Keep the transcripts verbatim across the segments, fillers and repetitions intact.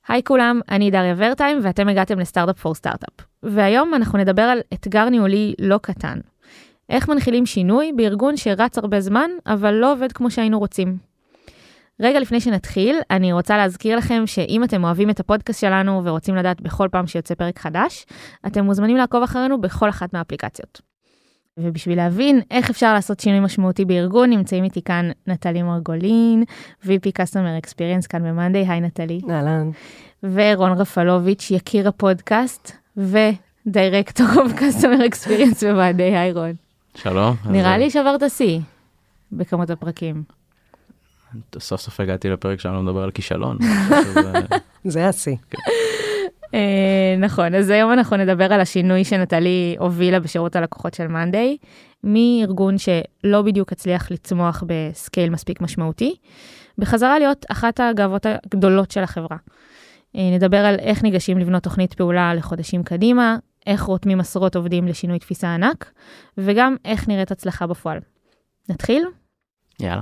היי כולם, אני דריה ורטיים ואתם הגעתם לסטארט-אפ פור סטארט-אפ. והיום אנחנו נדבר על אתגר ניהולי לא קטן. איך מנחילים שינוי בארגון שרץ הרבה זמן, אבל לא עובד כמו שהיינו רוצים. רגע לפני שנתחיל, אני רוצה להזכיר לכם שאם אתם אוהבים את הפודקאסט שלנו ורוצים לדעת בכל פעם שיוצא פרק חדש, אתם מוזמנים לעקוב אחרינו בכל אחת מהאפליקציות. ובשביל להבין איך אפשר לעשות שינוי משמעותי בארגון, נמצאים איתי כאן נטלי מרגולין, וי פי Customer Experience כאן במאנדיי, היי נטלי. אהלן. ורון רפלוביץ', יקיר הפודקאסט, ודירקטור of Customer Experience במאנדיי, היי רון. שלום. נראה לי שברת שיא בכמות הפרקים. סוף סוף הגעתי לפרק שאני לא מדבר על כישלון. זה השיא. נכון, אז היום אנחנו נדבר על השינוי שנטלי הובילה בשירות הלקוחות של מאנדיי, מארגון שלא בדיוק הצליח לצמוח בסקייל מספיק משמעותי, בחזרה להיות אחת הגאוות הגדולות של החברה. נדבר על איך ניגשים לבנות תוכנית פעולה לחודשים קדימה, איך רותמים עשרות עובדים לשינוי תפיסה ענק, וגם איך נראית הצלחה בפועל. נתחיל? יאללה.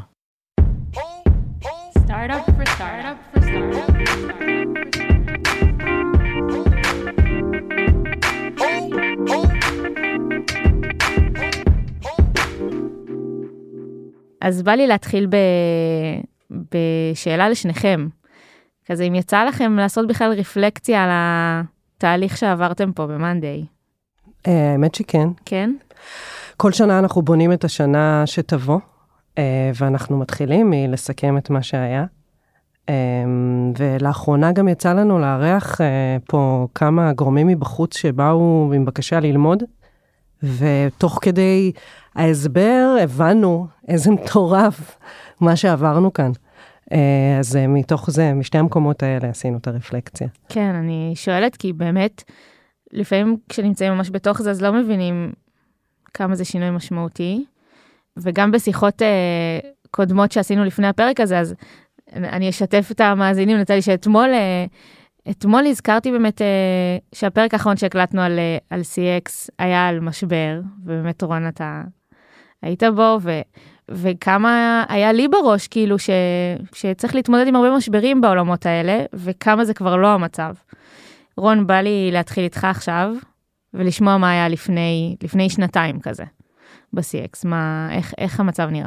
Startup for startup for startup for startup. אז בא לי להתחיל ב... בשאלה לשניכם. כזה, אם יצא לכם לעשות בכלל רפלקציה על התהליך שעברתם פה במאנדיי. האמת שכן. כן? כל שנה אנחנו בונים את השנה שתבוא, ואנחנו מתחילים מלסכם את מה שהיה. ולאחרונה גם יצא לנו לארח פה כמה גורמים מבחוץ שבאו עם בקשה ללמוד, ותוך כדי ההסבר הבנו איזה מטורף מה שעברנו כאן. אז מתוך זה, משתי המקומות האלה עשינו את הרפלקציה. כן, אני שואלת כי באמת, לפעמים כשנמצאים ממש בתוך זה, אז לא מבינים כמה זה שינוי משמעותי, וגם בשיחות אה, קודמות שעשינו לפני הפרק הזה, אז אני אשתף את המאזינים, נתן לי שאתמול, אה, אתמול הזכרתי באמת אה, שהפרק האחרון שהקלטנו על, אה, על סי אקס היה על משבר, ובאמת רון אתה היית בו, ו, וכמה היה לי בראש, כאילו ש, שצריך להתמודד עם הרבה משברים בעולמות האלה, וכמה זה כבר לא המצב. רון, בא לי להתחיל איתך עכשיו, ולשמוע מה היה לפני, לפני שנתיים כזה. ב-סי אקס, מה, איך, איך המצב נראה?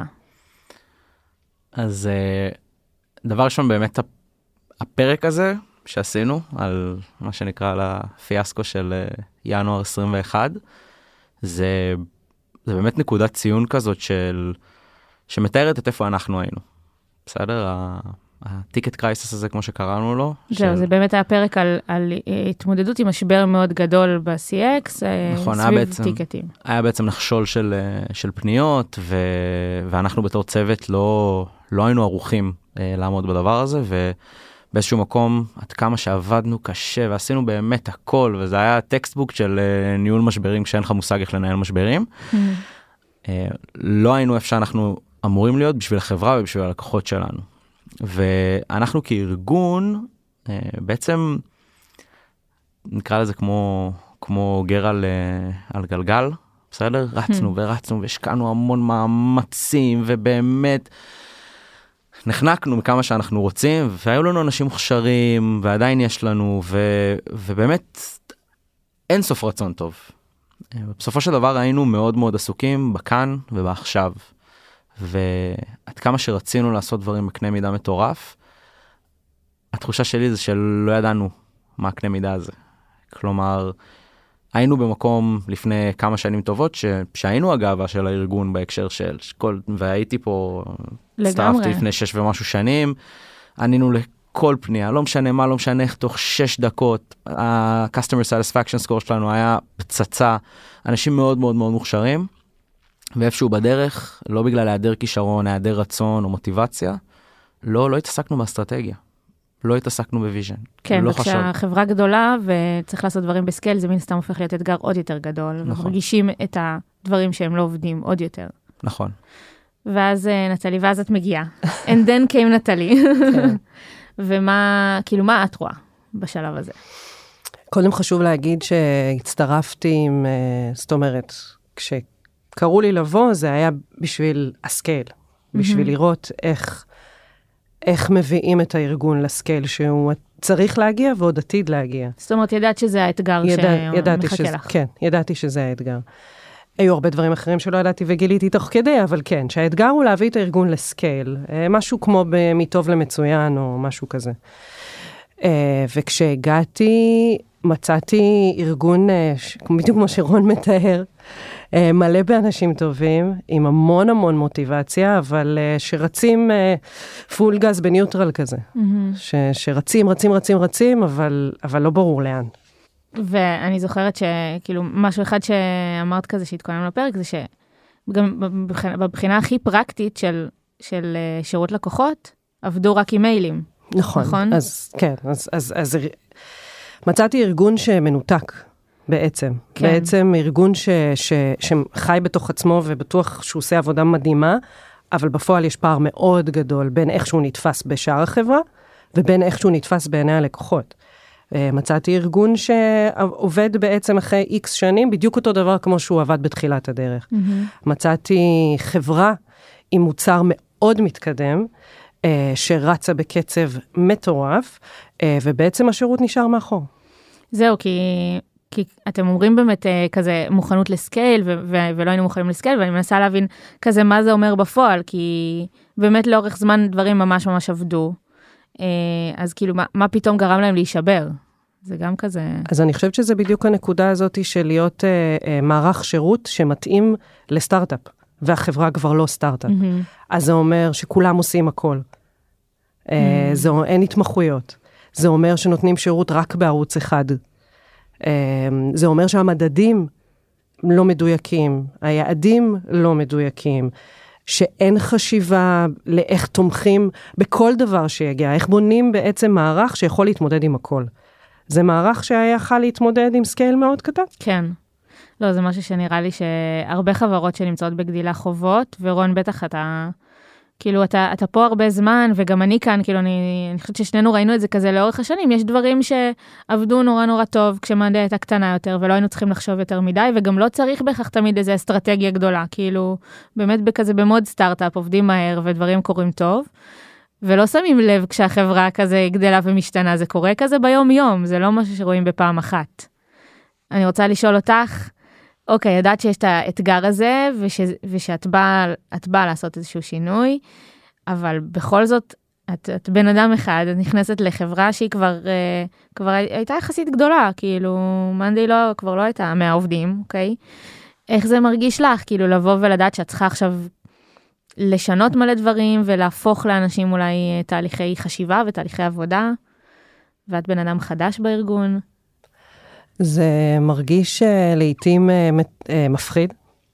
אז דבר ראשון, באמת הפרק הזה שעשינו, על מה שנקרא על הפיאסקו של ינואר עשרים ואחת, זה, זה באמת נקודת ציון כזאת של, שמתארת את איפה אנחנו היינו. בסדר? הטיקט קרייסס הזה, כמו שקראנו לו. זהו, של... זה באמת היה פרק על, על התמודדות עם משבר מאוד גדול ב-סי אקס, נכון, סביב בעצם, טיקטים. היה בעצם נחשול של, של פניות, ו, ואנחנו בתור צוות לא, לא היינו ערוכים אה, לעמוד בדבר הזה, ובאיזשהו מקום, עד כמה שעבדנו קשה, ועשינו באמת הכל, וזה היה טקסטבוק של אה, ניהול משברים, כשאין לך מושג איך לנהל משברים. Mm-hmm. אה, לא היינו איפה שאנחנו אמורים להיות בשביל החברה ובשביל הלקוחות שלנו. ואנחנו כארגון, בעצם נקרא לזה כמו, כמו גר על, על גלגל, בסדר? רצנו ורצנו והשקענו המון מאמצים, ובאמת נחנקנו מכמה שאנחנו רוצים, והיו לנו אנשים מוכשרים, ועדיין יש לנו, ו, ובאמת אין סוף רצון טוב. בסופו של דבר היינו מאוד מאוד עסוקים בכאן ובעכשיו. ועד כמה שרצינו לעשות דברים בקנה מידה מטורף, התחושה שלי זה שלא ידענו מה הקנה מידה הזה. כלומר, היינו במקום לפני כמה שנים טובות, ש... שהיינו הגאווה של הארגון בהקשר של כל, והייתי פה, הצטרפתי לפני שש ומשהו שנים, ענינו לכל פנייה, לא משנה מה, לא משנה איך, תוך שש דקות, ה-Customer Satisfaction Score שלנו היה פצצה, אנשים מאוד מאוד מאוד מוכשרים, ואיפשהו בדרך, לא בגלל היעדר כישרון, היעדר רצון או מוטיבציה, לא, לא התעסקנו באסטרטגיה. לא התעסקנו בוויז'ן. כן, לא וכשהחברה גדולה וצריך לעשות דברים בסקייל, זה מן סתם הופך להיות אתגר עוד יותר גדול. נכון. ומרגישים את הדברים שהם לא עובדים עוד יותר. נכון. ואז נטלי, ואז את מגיעה. And then came נטלי. כן. ומה, כאילו, מה את רואה בשלב הזה? קודם חשוב להגיד שהצטרפתי עם, זאת אומרת, כש... קראו לי לבוא, זה היה בשביל הסקייל, בשביל לראות איך, איך מביאים את הארגון לסקייל שהוא צריך להגיע ועוד עתיד להגיע. זאת אומרת, ידעת שזה האתגר ידע, שמחכה שזה, לך. כן, ידעתי שזה האתגר. היו הרבה דברים אחרים שלא ידעתי וגיליתי תוך כדי, אבל כן, שהאתגר הוא להביא את הארגון לסקייל, משהו כמו מטוב למצוין או משהו כזה. וכשהגעתי, מצאתי ארגון, בדיוק כמו שרון מתאר, מלא באנשים טובים, עם המון המון מוטיבציה, אבל שרצים פול גז בניוטרל כזה. ש, שרצים, רצים, רצים, רצים, אבל, אבל לא ברור לאן. ואני זוכרת שכאילו משהו אחד שאמרת כזה שהתכונן לפרק, זה שגם בבחינה הכי פרקטית של, של שירות לקוחות, עבדו רק עם מיילים. נכון. נכון? אז כן, אז, אז, אז מצאתי ארגון שמנותק. בעצם. כן. בעצם ארגון ש, ש, שחי בתוך עצמו ובטוח שהוא עושה עבודה מדהימה, אבל בפועל יש פער מאוד גדול בין איך שהוא נתפס בשאר החברה, ובין איך שהוא נתפס בעיני הלקוחות. מצאתי ארגון שעובד בעצם אחרי איקס שנים, בדיוק אותו דבר כמו שהוא עבד בתחילת הדרך. Mm-hmm. מצאתי חברה עם מוצר מאוד מתקדם, שרצה בקצב מטורף, ובעצם השירות נשאר מאחור. זהו, כי... כי אתם אומרים באמת כזה מוכנות לסקייל, ו- ו- ולא היינו מוכנים לסקייל, ואני מנסה להבין כזה מה זה אומר בפועל, כי באמת לאורך זמן דברים ממש ממש עבדו. אז כאילו, מה, מה פתאום גרם להם להישבר? זה גם כזה... אז אני חושבת שזה בדיוק הנקודה הזאת של להיות אה, אה, מערך שירות שמתאים לסטארט-אפ, והחברה כבר לא סטארט-אפ. Mm-hmm. אז זה אומר שכולם עושים הכל. אה, mm-hmm. זה, אין התמחויות. זה אומר שנותנים שירות רק בערוץ אחד. זה אומר שהמדדים לא מדויקים, היעדים לא מדויקים, שאין חשיבה לאיך תומכים בכל דבר שיגיע, איך בונים בעצם מערך שיכול להתמודד עם הכל. זה מערך שהיה יכול להתמודד עם סקייל מאוד קטן? כן. לא, זה משהו שנראה לי שהרבה חברות שנמצאות בגדילה חובות, ורון בטח אתה... כאילו, אתה, אתה פה הרבה זמן, וגם אני כאן, כאילו, אני, אני חושבת ששנינו ראינו את זה כזה לאורך השנים, יש דברים שעבדו נורא נורא טוב, כשמנדה הייתה קטנה יותר, ולא היינו צריכים לחשוב יותר מדי, וגם לא צריך בכך תמיד איזו אסטרטגיה גדולה, כאילו, באמת בכזה במוד סטארט-אפ, עובדים מהר, ודברים קורים טוב, ולא שמים לב כשהחברה כזה גדלה ומשתנה, זה קורה כזה ביום יום, זה לא משהו שרואים בפעם אחת. אני רוצה לשאול אותך, אוקיי, ידעת שיש את האתגר הזה, וש, ושאת באה, את באה לעשות איזשהו שינוי, אבל בכל זאת, את, את בן אדם אחד, את נכנסת לחברה שהיא כבר, כבר הייתה יחסית גדולה, כאילו, מנדי לא, כבר לא הייתה מאה עובדים, אוקיי? איך זה מרגיש לך, כאילו, לבוא ולדעת שאת צריכה עכשיו לשנות מלא דברים, ולהפוך לאנשים אולי תהליכי חשיבה ותהליכי עבודה, ואת בן אדם חדש בארגון? זה מרגיש לעתים מפחיד,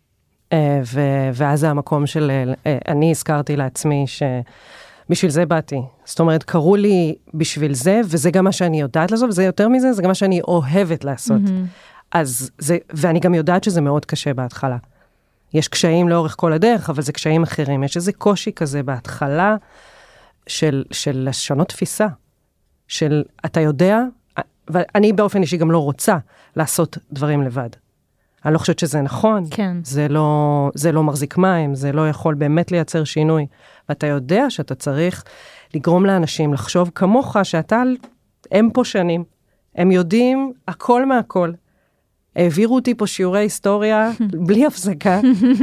ואז זה המקום של, אני הזכרתי לעצמי שבשביל זה באתי. זאת אומרת, קראו לי בשביל זה, וזה גם מה שאני יודעת לעשות, וזה יותר מזה, זה גם מה שאני אוהבת לעשות. אז זה, ואני גם יודעת שזה מאוד קשה בהתחלה. יש קשיים לאורך כל הדרך, אבל זה קשיים אחרים. יש איזה קושי כזה בהתחלה של, של לשנות תפיסה, של אתה יודע, ואני באופן אישי גם לא רוצה לעשות דברים לבד. אני לא חושבת שזה נכון. כן. זה לא, זה לא מחזיק מים, זה לא יכול באמת לייצר שינוי. ואתה יודע שאתה צריך לגרום לאנשים לחשוב כמוך, שאתה, הם פה שנים, הם יודעים הכל מהכל. העבירו אותי פה שיעורי היסטוריה בלי הפסקה,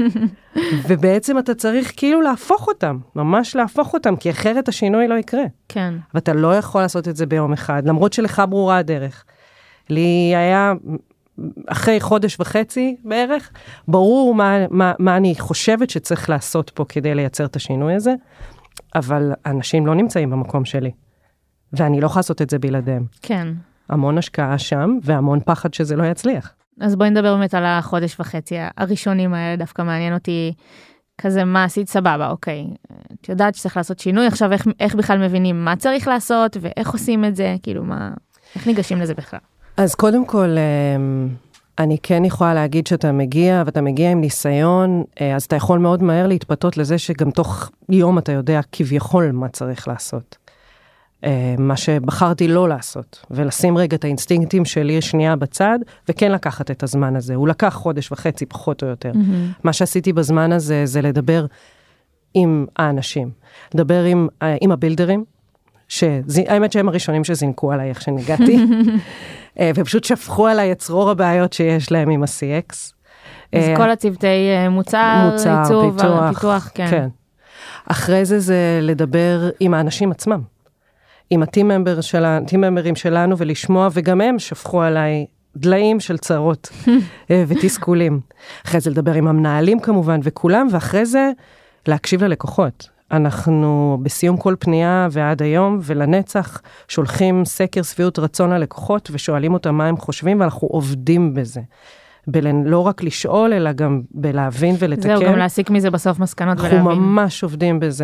ובעצם אתה צריך כאילו להפוך אותם, ממש להפוך אותם, כי אחרת השינוי לא יקרה. כן. ואתה לא יכול לעשות את זה ביום אחד, למרות שלך ברורה הדרך. לי היה, אחרי חודש וחצי בערך, ברור מה, מה, מה אני חושבת שצריך לעשות פה כדי לייצר את השינוי הזה, אבל אנשים לא נמצאים במקום שלי, ואני לא יכולה לעשות את זה בלעדיהם. כן. המון השקעה שם, והמון פחד שזה לא יצליח. אז בואי נדבר באמת על החודש וחצי הראשונים האלה, דווקא מעניין אותי כזה מה עשית סבבה, אוקיי. את יודעת שצריך לעשות שינוי, עכשיו איך, איך בכלל מבינים מה צריך לעשות, ואיך עושים את זה, כאילו מה, איך ניגשים לזה בכלל? אז קודם כל, אני כן יכולה להגיד שאתה מגיע, ואתה מגיע עם ניסיון, אז אתה יכול מאוד מהר להתפתות לזה שגם תוך יום אתה יודע כביכול מה צריך לעשות. מה שבחרתי לא לעשות, ולשים רגע את האינסטינקטים שלי שנייה בצד, וכן לקחת את הזמן הזה. הוא לקח חודש וחצי, פחות או יותר. Mm-hmm. מה שעשיתי בזמן הזה, זה לדבר עם האנשים. לדבר עם, עם הבילדרים, שהאמת שהם הראשונים שזינקו עליי איך שנגעתי, ופשוט שפכו עליי את צרור הבעיות שיש להם עם ה-סי אקס. אז כל הצוותי מוצר, מוצר, עיצוב, פיתוח, פיתוח, כן. כן. אחרי זה זה לדבר עם האנשים עצמם, עם הטים-ממבר של, הטים-ממברים שלנו, ולשמוע, וגם הם שפכו עליי דליים של צרות ותסכולים. אחרי זה לדבר עם המנהלים כמובן, וכולם, ואחרי זה להקשיב ללקוחות. אנחנו בסיום כל פנייה ועד היום, ולנצח שולחים סקר שביעות רצון ללקוחות, ושואלים אותם מה הם חושבים, ואנחנו עובדים בזה. ב- לא רק לשאול, אלא גם בלהבין ולתקן. זהו, גם להסיק מזה בסוף מסקנות ולהבין. אנחנו ממש עובדים בזה.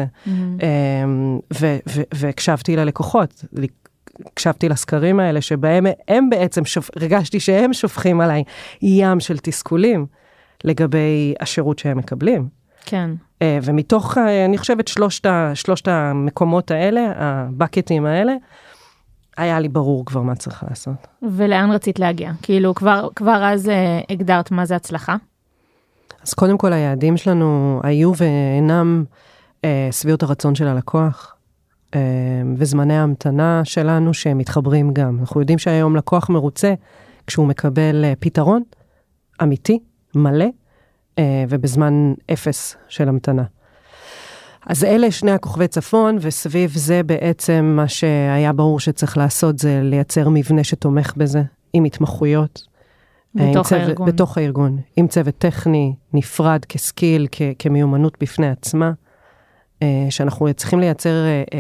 והקשבתי ללקוחות, הקשבתי לסקרים האלה, שבהם הם בעצם, הרגשתי שהם שופכים עליי ים של תסכולים, לגבי השירות שהם מקבלים. כן. ומתוך, אני חושבת, שלושת, שלושת המקומות האלה, הבקטים האלה, היה לי ברור כבר מה צריך לעשות. ולאן רצית להגיע? כאילו, כבר, כבר אז אה, הגדרת מה זה הצלחה? אז קודם כל, היעדים שלנו היו ואינם אה, סביעות הרצון של הלקוח, אה, וזמני ההמתנה שלנו שהם מתחברים גם. אנחנו יודעים שהיום לקוח מרוצה, כשהוא מקבל אה, פתרון אמיתי, מלא, אה, ובזמן אפס של המתנה. אז אלה שני הכוכבי צפון, וסביב זה בעצם מה שהיה ברור שצריך לעשות, זה לייצר מבנה שתומך בזה, עם התמחויות. בתוך צוות, הארגון. בתוך הארגון, עם צוות טכני, נפרד, כסקיל, כ- כמיומנות בפני עצמה, שאנחנו צריכים לייצר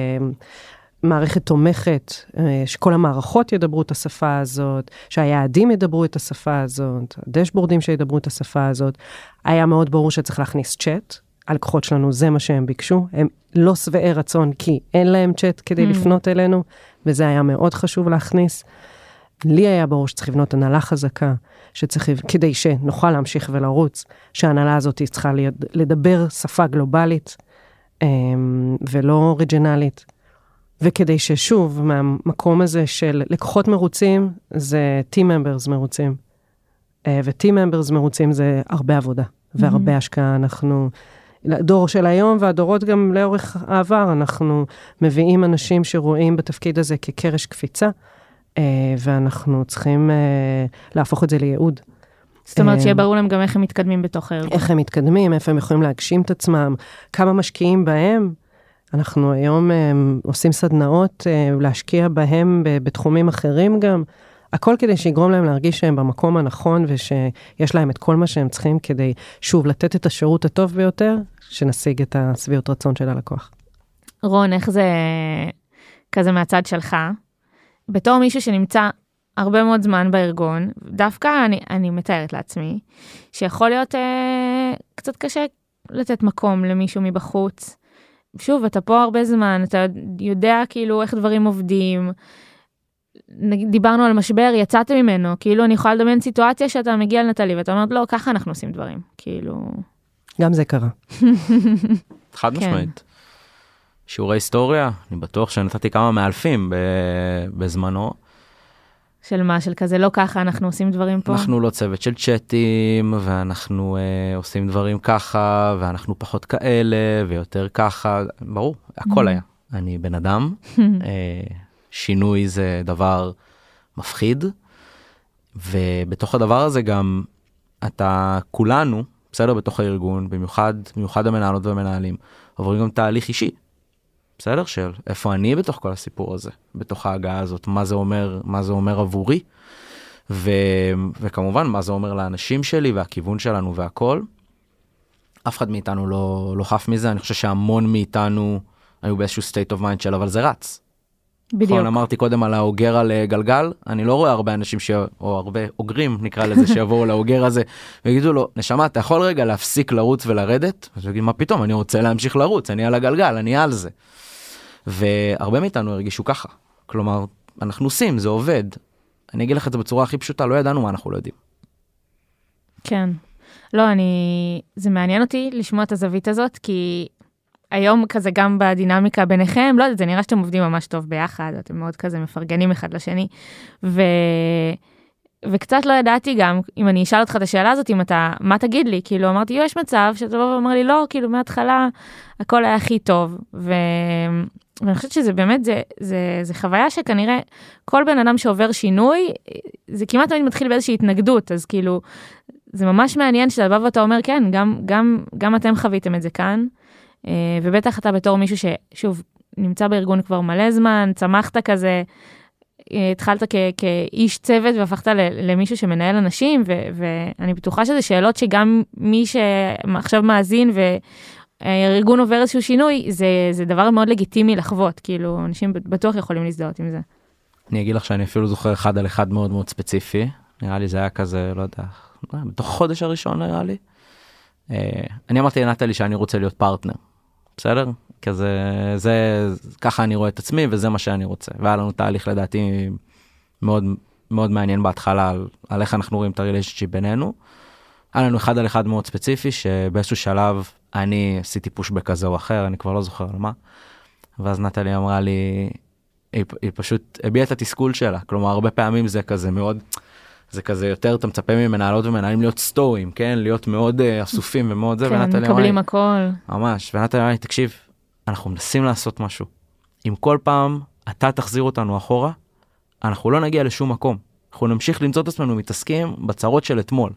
מערכת תומכת, שכל המערכות ידברו את השפה הזאת, שהיעדים ידברו את השפה הזאת, הדשבורדים שידברו את השפה הזאת. היה מאוד ברור שצריך להכניס צ'אט, הלקוחות שלנו זה מה שהם ביקשו, הם לא שבעי רצון כי אין להם צ'אט כדי mm. לפנות אלינו, וזה היה מאוד חשוב להכניס. לי היה ברור שצריך לבנות הנהלה חזקה, שצריך, כדי שנוכל להמשיך ולרוץ, שההנהלה הזאת צריכה לדבר שפה גלובלית, ולא אוריג'ינלית. וכדי ששוב, מהמקום הזה של לקוחות מרוצים, זה טים ממברס מרוצים. וטים ממברס מרוצים זה הרבה עבודה, והרבה mm-hmm. השקעה. אנחנו, הדור של היום והדורות גם לאורך העבר, אנחנו מביאים אנשים שרואים בתפקיד הזה כקרש קפיצה, ואנחנו צריכים להפוך את זה לייעוד. זאת אומרת שיהיה ברור להם גם איך הם מתקדמים בתוך הארגון. איך הם מתקדמים, איפה הם יכולים להגשים את עצמם, כמה משקיעים בהם. אנחנו היום עושים סדנאות להשקיע בהם בתחומים אחרים גם. הכל כדי שיגרום להם להרגיש שהם במקום הנכון, ושיש להם את כל מה שהם צריכים כדי, שוב, לתת את השירות הטוב ביותר, שנשיג את הסביעות רצון של הלקוח. רון, איך זה כזה מהצד שלך? בתור מישהו שנמצא הרבה מאוד זמן בארגון, דווקא אני, אני מתארת לעצמי, שיכול להיות אה, קצת קשה לתת מקום למישהו מבחוץ. שוב, אתה פה הרבה זמן, אתה יודע כאילו איך דברים עובדים, דיברנו על משבר, יצאת ממנו, כאילו אני יכולה לדמיין סיטואציה שאתה מגיע לנטלי, ואתה אומרת, לא, ככה אנחנו עושים דברים, כאילו... גם זה קרה. חד משמעית. שיעורי היסטוריה, אני בטוח שנתתי כמה מאלפים בזמנו. של מה? של כזה, לא ככה אנחנו עושים דברים פה? אנחנו לא צוות של צ'אטים, ואנחנו אה, עושים דברים ככה, ואנחנו פחות כאלה, ויותר ככה, ברור, הכל היה. אני בן אדם, אה, שינוי זה דבר מפחיד, ובתוך הדבר הזה גם, אתה, כולנו, בסדר, בתוך הארגון, במיוחד, במיוחד המנהלות והמנהלים, עוברים גם תהליך אישי. בסדר? של איפה אני בתוך כל הסיפור הזה, בתוך ההגעה הזאת, מה זה אומר, מה זה אומר עבורי, ו, וכמובן, מה זה אומר לאנשים שלי, והכיוון שלנו והכל. אף אחד מאיתנו לא, לא חף מזה, אני חושב שהמון מאיתנו היו באיזשהו state of mind של, אבל זה רץ. בדיוק. נכון, אמרתי קודם על האוגר על גלגל, אני לא רואה הרבה אנשים, ש... או הרבה אוגרים, נקרא לזה, שיבואו לאוגר הזה, ויגידו לו, נשמה, אתה יכול רגע להפסיק לרוץ ולרדת? אז הוא יגיד, מה פתאום, אני רוצה להמשיך לרוץ, אני על הגלגל, אני על זה. והרבה מאיתנו הרגישו ככה. כלומר, אנחנו עושים, זה עובד. אני אגיד לך את זה בצורה הכי פשוטה, לא ידענו מה אנחנו לא יודעים. כן. לא, אני... זה מעניין אותי לשמוע את הזווית הזאת, כי היום כזה גם בדינמיקה ביניכם, לא יודעת, זה נראה שאתם עובדים ממש טוב ביחד, אתם מאוד כזה מפרגנים אחד לשני, ו... וקצת לא ידעתי גם, אם אני אשאל אותך את השאלה הזאת, אם אתה, מה תגיד לי? כאילו, אמרתי, יש מצב שאתה בא ואומר לי, לא, כאילו, מההתחלה, הכל היה הכי טוב, ו... ואני חושבת שזה באמת, זה, זה, זה חוויה שכנראה כל בן אדם שעובר שינוי, זה כמעט תמיד מתחיל באיזושהי התנגדות, אז כאילו, זה ממש מעניין שאתה בא ואתה אומר, כן, גם, גם, גם אתם חוויתם את זה כאן, ובטח אתה בתור מישהו ששוב, נמצא בארגון כבר מלא זמן, צמחת כזה, התחלת כ, כאיש צוות והפכת למישהו שמנהל אנשים, ו, ואני בטוחה שזה שאלות שגם מי שעכשיו מאזין והארגון עובר איזשהו שינוי, זה, זה דבר מאוד לגיטימי לחוות, כאילו אנשים בטוח יכולים להזדהות עם זה. אני אגיד לך שאני אפילו זוכר אחד על אחד מאוד מאוד ספציפי, נראה לי זה היה כזה, לא יודע, בתוך החודש הראשון נראה לי. אני אמרתי לנטלי שאני רוצה להיות פרטנר, בסדר? כזה, זה, ככה אני רואה את עצמי, וזה מה שאני רוצה. והיה לנו תהליך לדעתי מאוד, מאוד מעניין בהתחלה, על, על איך אנחנו רואים את הריליישנשיפ בינינו. היה לנו אחד על אחד מאוד ספציפי, שבאיזשהו שלב אני עשיתי פושבק כזה או אחר, אני כבר לא זוכר על מה. ואז נטלי אמרה לי, היא, היא פשוט הביעה את התסכול שלה. כלומר, הרבה פעמים זה כזה מאוד, זה כזה יותר, אתה מצפה ממנהלות ומנהלים להיות סטוריים, כן? להיות מאוד uh, אסופים ומאוד זה. כן, מקבלים הכל. ממש. ונטלי אמרה לי, תקשיב, אנחנו מנסים לעשות משהו. אם כל פעם אתה תחזיר אותנו אחורה, אנחנו לא נגיע לשום מקום. אנחנו נמשיך למצוא את עצמנו מתעסקים בצרות של אתמול.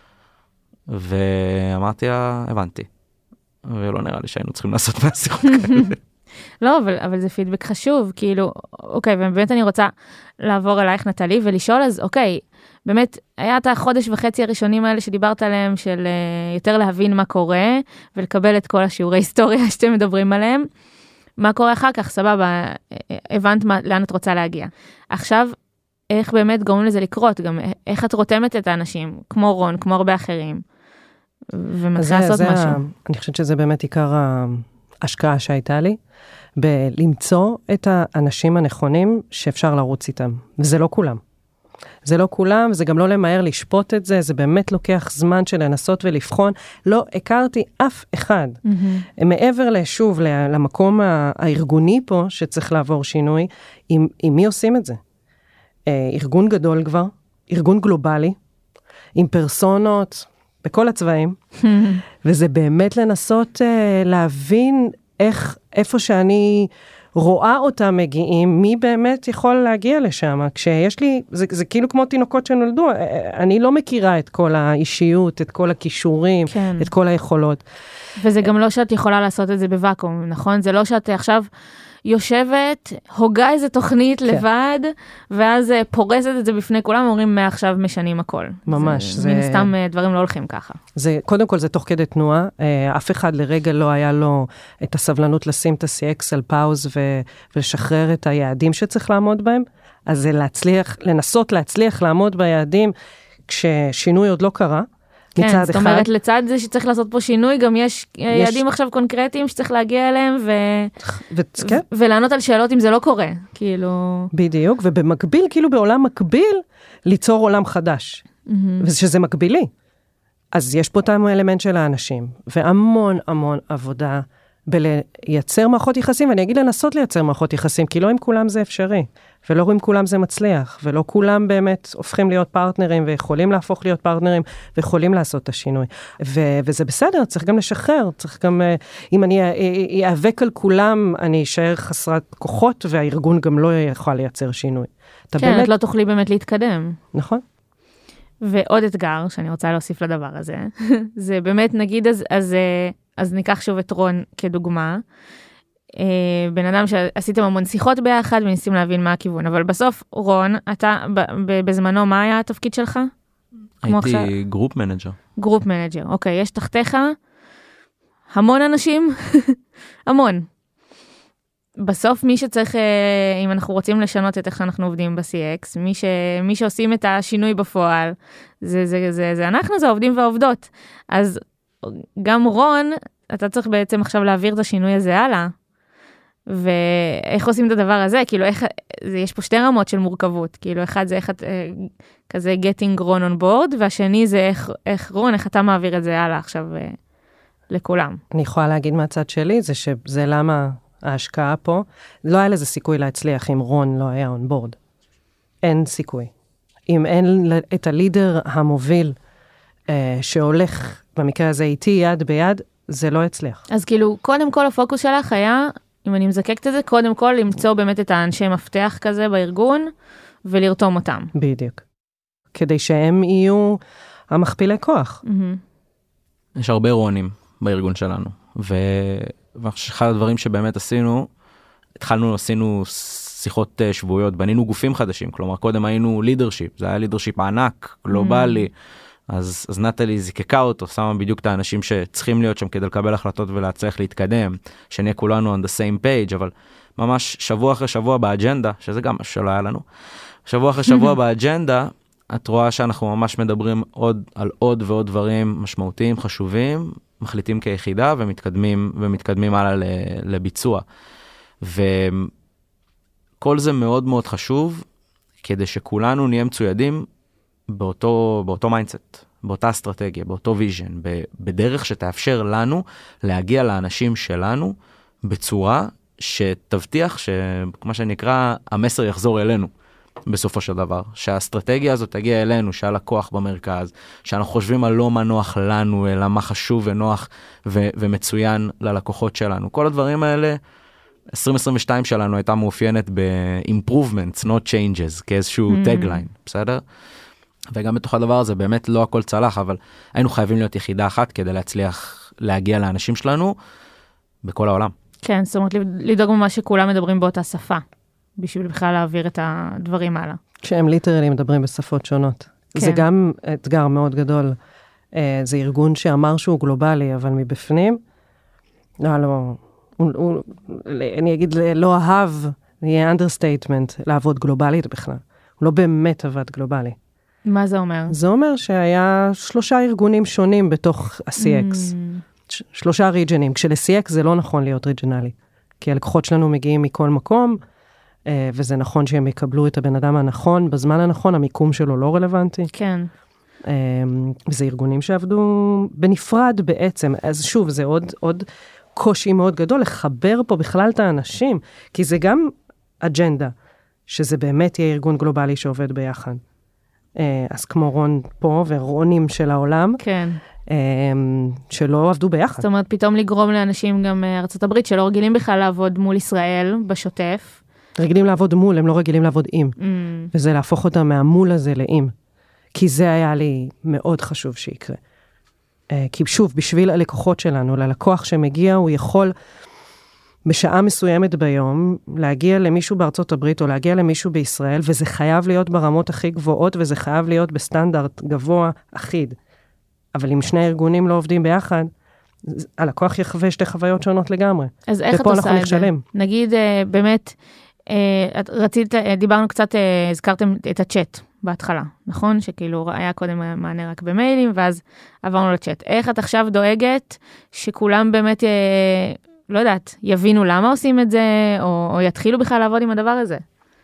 ואמרתי, הבנתי. ולא נראה לי שהיינו צריכים לעשות מהשיחות כאלה. לא, אבל, אבל זה פידבק חשוב, כאילו, אוקיי, ובאמת אני רוצה לעבור אלייך נטלי ולשאול, אז אוקיי, באמת, היה את החודש וחצי הראשונים האלה שדיברת עליהם, של uh, יותר להבין מה קורה, ולקבל את כל השיעורי היסטוריה שאתם מדברים עליהם. מה קורה אחר כך? סבבה, הבנת מה, לאן את רוצה להגיע. עכשיו, איך באמת גורמים לזה לקרות? גם איך את רותמת את האנשים, כמו רון, כמו הרבה אחרים, ומתחילה לעשות משהו. ה... אני חושבת שזה באמת עיקר ההשקעה שהייתה לי, בלמצוא את האנשים הנכונים שאפשר לרוץ איתם. וזה לא כולם. זה לא כולם, זה גם לא למהר לשפוט את זה, זה באמת לוקח זמן של לנסות ולבחון. לא הכרתי אף אחד. Mm-hmm. מעבר לשוב, למקום הארגוני פה, שצריך לעבור שינוי, עם, עם מי עושים את זה? אה, ארגון גדול כבר, ארגון גלובלי, עם פרסונות בכל הצבעים, mm-hmm. וזה באמת לנסות אה, להבין איך, איפה שאני רואה אותם מגיעים, מי באמת יכול להגיע לשם. כשיש לי, זה, זה כאילו כמו תינוקות שנולדו, אני לא מכירה את כל האישיות, את כל הכישורים, כן. את כל היכולות. וזה גם לא שאת יכולה לעשות את זה בוואקום, נכון? זה לא שאת עכשיו יושבת, הוגה איזה תוכנית כן. לבד, ואז פורסת את זה בפני כולם, אומרים מעכשיו משנים הכל. ממש. זה, זה... מן סתם דברים לא הולכים ככה. זה, קודם כל זה תוך כדי תנועה, אף אחד לרגע לא היה לו את הסבלנות לשים את ה-סי אקס על פאוז, ו... ולשחרר את היעדים שצריך לעמוד בהם, אז זה להצליח, לנסות להצליח לעמוד ביעדים, כששינוי עוד לא קרה, כן, זאת אומרת, לצד זה שצריך לעשות פה שינוי, גם יש יעדים עכשיו קונקרטיים שצריך להגיע אליהם, ולענות על שאלות אם זה לא קורה, כאילו... בדיוק, ובמקביל, כאילו בעולם מקביל, ליצור עולם חדש, ושזה מקבילי. אז יש פה תאם האלמנט של האנשים, והמון המון עבודה בלייצר מערכות יחסים, ואני אגיד לנסות לייצר מערכות יחסים, כי לא עם כולם זה אפשרי, ולא עם כולם זה מצליח, ולא כולם באמת הופכים להיות פרטנרים, ויכולים להפוך להיות פרטנרים, ויכולים לעשות את השינוי. ו- וזה בסדר, צריך גם לשחרר, צריך גם, אם אני אאבק על כולם, אני אשאר חסרת כוחות, והארגון גם לא יכול לייצר שינוי. כן, באמת... את לא תוכלי באמת להתקדם. נכון. ועוד אתגר, שאני רוצה להוסיף לדבר הזה, זה באמת, נגיד, אז, אז, אז ניקח שוב את רון כדוגמה, בן אדם שעשיתם המון שיחות ביחד, וניסים להבין מה הכיוון, אבל בסוף, רון, אתה בזמנו, מה היה התפקיד שלך? הייתי גרופ מנג'ר. גרופ מנג'ר, אוקיי, יש תחתיך המון אנשים, המון. בסוף מי שצריך, אם אנחנו רוצים לשנות את איך אנחנו עובדים ב-סי אקס, מי, ש, מי שעושים את השינוי בפועל, זה, זה, זה, זה אנחנו, זה העובדים והעובדות. אז גם רון, אתה צריך בעצם עכשיו להעביר את השינוי הזה הלאה. ואיך עושים את הדבר הזה? כאילו, איך, זה, יש פה שתי רמות של מורכבות. כאילו, אחד זה איך את, כזה getting רון on board, והשני זה איך, איך רון, איך אתה מעביר את זה הלאה עכשיו לכולם. אני יכולה להגיד מהצד שלי, זה שזה למה... ההשקעה פה, לא היה לזה סיכוי להצליח אם רון לא היה on board. אין סיכוי. אם אין את הלידר המוביל אה, שהולך במקרה הזה איתי יד ביד, זה לא יצליח. אז כאילו, קודם כל הפוקוס שלך היה אם אני מזקקת את זה, קודם כל למצוא באמת את האנשי מפתח כזה בארגון, ולרתום אותם. בדיוק. כדי שהם יהיו המכפילי כוח. Mm-hmm. יש הרבה רונים בארגון שלנו, ואחד הדברים שבאמת עשינו, התחלנו, עשינו שיחות שבועיות, בנינו גופים חדשים, כלומר קודם היינו לידרשיפ, זה היה לידרשיפ ענק, גלובלי, mm-hmm. אז, אז נטלי זיקקה אותו, שמה בדיוק את האנשים שצריכים להיות שם כדי לקבל החלטות ולהצליח להתקדם, שנהיה כולנו on the same page, אבל ממש שבוע אחרי שבוע באג'נדה, שזה גם משהו שלא היה לנו, שבוע אחרי שבוע באג'נדה, את רואה שאנחנו ממש מדברים עוד, על עוד ועוד דברים משמעותיים, חשובים, מחליטים כיחידה ומתקדמים, ומתקדמים הלאה לביצוע. וכל זה מאוד מאוד חשוב, כדי שכולנו נהיה מצוידים באותו, באותו מיינדסט, באותה אסטרטגיה, באותו ויז'ן, בדרך שתאפשר לנו להגיע לאנשים שלנו בצורה שתבטיח שכמו שנקרא, המסר יחזור אלינו. בסופו של דבר, שהאסטרטגיה הזאת תגיע אלינו, שהלקוח במרכז, שאנחנו חושבים על לא מה נוח לנו, אלא מה חשוב ונוח ו- ומצוין ללקוחות שלנו. כל הדברים האלה, עשרים עשרים ושתיים שלנו הייתה מאופיינת ב-improvements, not changes, כאיזשהו mm. tagline, בסדר? וגם בתוך הדבר הזה באמת לא הכל צלח, אבל היינו חייבים להיות יחידה אחת כדי להצליח להגיע לאנשים שלנו בכל העולם. כן, זאת אומרת, לדאוג ממש שכולם מדברים באותה שפה. בשביל בכלל להעביר את הדברים הלאה. כשהם ליטרלי מדברים בשפות שונות. כן. זה גם אתגר מאוד גדול. זה ארגון שאמר שהוא גלובלי, אבל מבפנים, לא, לא, הוא, הוא, אני אגיד, לא אהב, יהיה understatement, לעבוד גלובלית בכלל. הוא לא באמת עבד גלובלי. מה זה אומר? זה אומר שהיה שלושה ארגונים שונים בתוך ה-סי אקס. Mm. שלושה ריג'נים. כשל-סי אקס זה לא נכון להיות ריג'נלי. כי הלקוחות שלנו מגיעים מכל מקום, וזה נכון שהם יקבלו את הבן אדם הנכון, בזמן הנכון, המיקום שלו לא רלוונטי. כן. וזה ארגונים שעבדו בנפרד בעצם. אז שוב, זה עוד, עוד קושי מאוד גדול לחבר פה בכלל את האנשים, כי זה גם אג'נדה, שזה באמת יהיה ארגון גלובלי שעובד ביחד. אז כמו רון פה ורונים של העולם, כן. שלא עבדו ביחד. זאת אומרת, פתאום לגרום לאנשים גם ארצות הברית, שלא רגילים בכלל לעבוד מול ישראל בשוטף, רגילים לעבוד מול, הם לא רגילים לעבוד עם. Mm. וזה להפוך אותם מהמול הזה לעם. כי זה היה לי מאוד חשוב שיקרה. Uh, כי שוב, בשביל הלקוחות שלנו, ללקוח שמגיע, הוא יכול בשעה מסוימת ביום, להגיע למישהו בארצות הברית, או להגיע למישהו בישראל, וזה חייב להיות ברמות הכי גבוהות, וזה חייב להיות בסטנדרט גבוה, אחיד. אבל אם שני ארגונים לא עובדים ביחד, הלקוח יחווה שתי חוויות שונות לגמרי. אז איך את עושה את זה? נגיד, uh, באמת, Uh, רצית, דיברנו קצת, uh, הזכרתם את הצ'אט בהתחלה, נכון? שכאילו היה קודם מענה רק במיילים, ואז עברנו לצ'אט. איך את עכשיו דואגת שכולם באמת, uh, לא יודעת, יבינו למה עושים את זה, או, או יתחילו בכלל לעבוד עם הדבר הזה?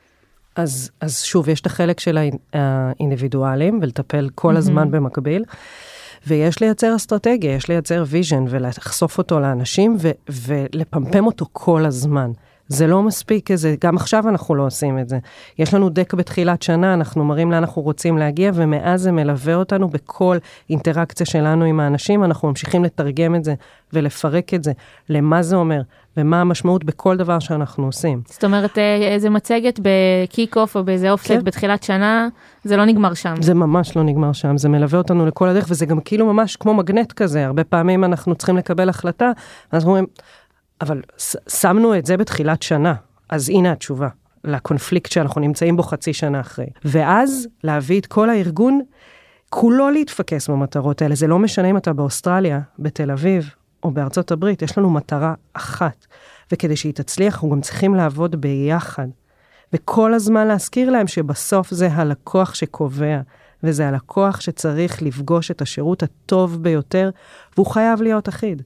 אז, אז שוב, יש את החלק של האינדיבידואלים, ולטפל כל הזמן במקביל, ויש לייצר אסטרטגיה, יש לייצר ויז'ן, ולחשוף אותו לאנשים, ו, ולפמפם אותו כל הזמן. זה לא מספיק איזה, גם עכשיו אנחנו לא עושים את זה. יש לנו דק בתחילת שנה, אנחנו מראים לאן אנחנו רוצים להגיע, ומאז זה מלווה אותנו בכל אינטראקציה שלנו עם האנשים, אנחנו ממשיכים לתרגם את זה ולפרק את זה, למה זה אומר, ומה המשמעות בכל דבר שאנחנו עושים. זאת אומרת, איזה מצגת בקיק-אוף או באיזה אופסט כן. בתחילת שנה, זה לא נגמר שם. זה ממש לא נגמר שם, זה מלווה אותנו לכל הדרך, וזה גם כאילו ממש כמו מגנט כזה, הרבה פעמים אנחנו צריכים לקבל החלטה, אנחנו אומרים, אבל שמנו את זה בתחילת שנה, אז הנה התשובה, לקונפליקט שאנחנו נמצאים בו חצי שנה אחרי. ואז להביא את כל הארגון, כולו להתפקס במטרות האלה. זה לא משנה אם אתה באוסטרליה, בתל אביב, או בארצות הברית, יש לנו מטרה אחת. וכדי שהיא תצליח, אנחנו גם צריכים לעבוד ביחד. וכל הזמן להזכיר להם שבסוף זה הלקוח שקובע, וזה הלקוח שצריך לפגוש את השירות הטוב ביותר, והוא חייב להיות אחיד.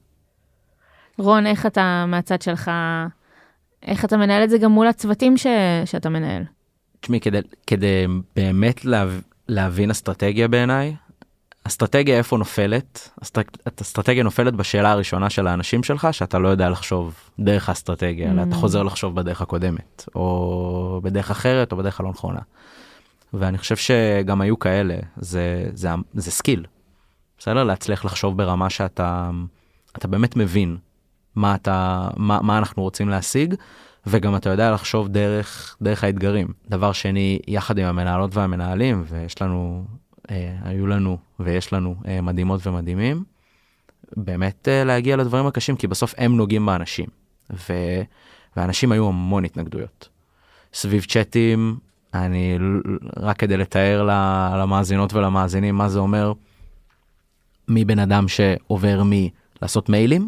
רון, איך אתה מהצד שלך, איך אתה מנהל את זה גם מול הצוותים ש, שאתה מנהל? תשמעי, כדי, כדי באמת לה, להבין אסטרטגיה בעיניי, אסטרטגיה איפה נופלת? אסטרטגיה נופלת בשאלה הראשונה של האנשים שלך, שאתה לא יודע לחשוב דרך האסטרטגיה, mm. אלא אתה חוזר לחשוב בדרך הקודמת, או בדרך אחרת, או בדרך הלא נכונה. ואני חושב שגם היו כאלה, זה, זה, זה סקיל. בסדר? להצליח לחשוב ברמה שאתה אתה באמת מבין מה אתה, מה, מה אנחנו רוצים להשיג, וגם אתה יודע לחשוב דרך, דרך האתגרים. דבר שני, יחד עם המנהלות והמנהלים, ויש לנו, אה, היו לנו ויש לנו אה, מדהימות ומדהימים, באמת אה, להגיע לדברים הקשים, כי בסוף הם נוגעים באנשים. ו, ואנשים היו המון התנגדויות. סביב צ'אטים, אני רק כדי לתאר למאזינות ולמאזינים מה זה אומר, מבן אדם שעובר מי לעשות מיילים,